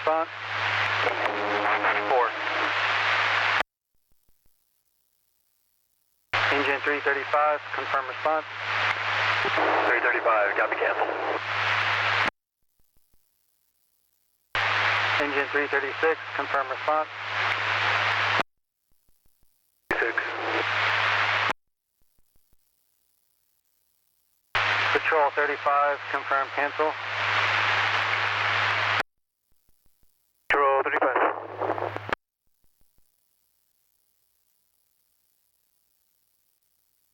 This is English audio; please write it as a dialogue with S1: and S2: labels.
S1: response.
S2: 4.
S1: Engine 335, confirm response.
S2: 335, copy, cancel.
S1: Engine 336, confirm response.
S2: 6.
S1: Patrol 35, confirm cancel.